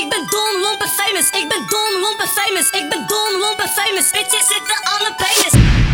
Ik ben dom, lomp en famous. Ik ben dom, lomp en famous. Ik ben dom, lomp en famous. Bitches zitten aan mijn penis.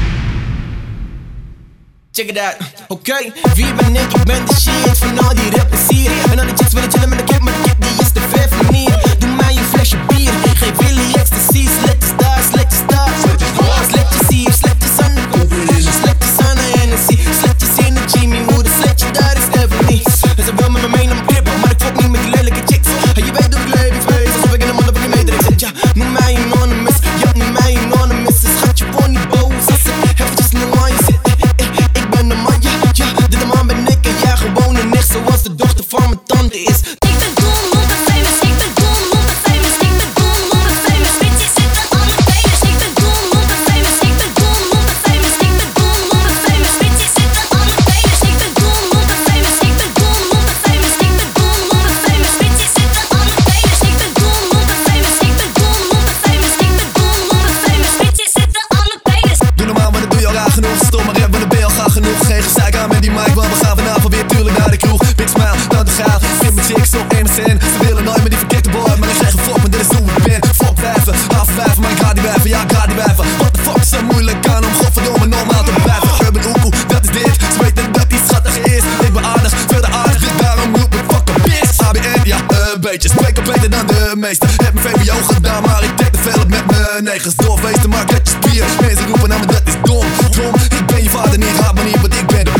Check it out, oké. Wie ben ik? Ik ben de shit van al die rappers hier. En al die chicks willen chillen met de kip, maar de kip die is te ver van hier. Doe mij een flesje bier, geef Willy ecstasy. Sletjes daar, sletjes daar. Sletjes hier, sletjes aan de kop. Sletjes aan de Hennessy. Sletjes in de Jimmy, moeder, sletje daar is Ebony. En ze wil met me mee naar mijn crib, maar ik fuck niet met die lelijke chicks. En je weet hoe ik leef, alsof ik in een motherfucking matrix zit. Ja, noem mij anonymous, ja, noem mij anonymous. Dus schatje, word niet boos als ik eventjes nu aan je zit. Ik ben de man, ja, de man ben ik. En jij gewoon een nicht zoals de dochter van mijn tante is. Ik ben dom, lomp en famous. Ik ben dom, lomp en famous. Ik ben dom, lomp en famous. Bitches zitten aan mijn penis. Ik ben dom, lomp en famous. Ik ben dom, lomp en famous. Ik ben dom, lomp en famous. Bitches zitten aan mijn penis. Ik ben dom, lomp en famous. Ik ben dom, lomp en famous. Ik ben dom, lomp en famous. Bitches zitten aan mijn penis. Ik ben dom, lomp en famous. Ik ben dom, lomp en famous. Ik ben dom, lomp en famous. Bitches zitten aan mijn penis. Doe normaal, maar dat doe je al raar genoeg. Stom maar rap, maar dan ben je al graag genoeg. Geen gezeik aan met die mic, want we gaan vanavond weer tuurlijk naar de kroeg. Big smile, nou te gaaf. Vind mijn chicks op MSN. Ze willen nooit met die verkeerde boy, maar ik krijg een fok, maar dit is hoe ik ben. Fok wijven, afwijven, maar ik ga die wijven, ja ik ga die wijven. Wat de fuck is zo moeilijk aan om godverdomme normaal te blijven. Urban Oekoe, dat is dit. Ze weten dat die schattig is. Ik ben aardig, veel te aardig, dus daarom roep ik fuck up bitch. ABN, ja een beetje, spreek op beter dan de meesten. Heb mijn VWO gedaan, maar ik trek te veel op met mijn negens. Doorfeesten, maar ik heb je spier. Mensen roepen naar me, dat is dom. Dom, ik ben je vader niet, raad me niet, want ik ben de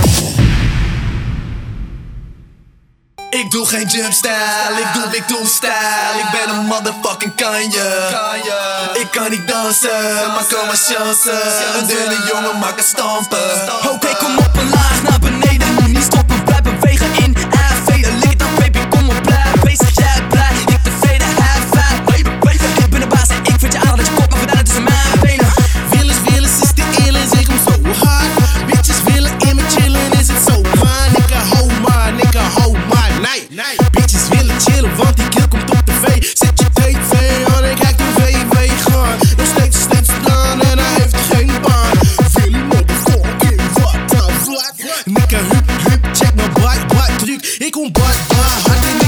Ik doe geen jumpstyle, ik doe style. Ik ben een motherfucking kanje. Ik kan niet dansen, maar kom maar chansen. Een dunne jongen maakt een stampen. Oké, kom op een laag naar beneden. Moet niet stoppen, blijf bewegen in AV. Lik het aan, baby, kom op, blijf bezig, jij blij. Ik tevreden, high five. Ik ben de baas en ik vind je aardig dat je kop mag gedaan tussen mijn benen. Willens is de illen, zeg hem zo hard. Bitches willen in me chillen, is het zo fijn. Nigga, hou maar, nee. Bitches willen chillen, want die kill komt op tv. Zet je tv aan en kijk de VW gaan. Nog steeds staan en hij heeft geen baan. Willy motherfucking, what the fuck. Nigga, hup, check mijn butt, truc. Ik kom butt, hard in